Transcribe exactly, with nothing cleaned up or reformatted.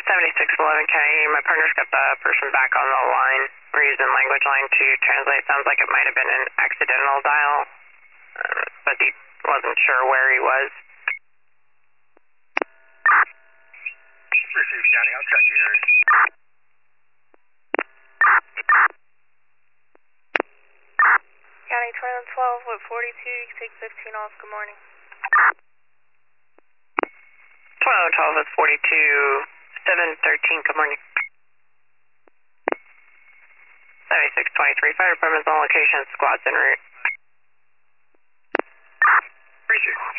seventy-six eleven County, my partner's got the person back on the line. We're using language line to translate. Sounds like it might have been an accidental dial, uh, but he wasn't sure where he was. Received, County. I'll check your area. County twenty-one twelve with forty-two, you can take fifteen off. Good morning. twenty-one twelve with forty-two, seven thirteen, good morning. seventy-six twenty-three, fire department's on location, squad's en route. Appreciate it.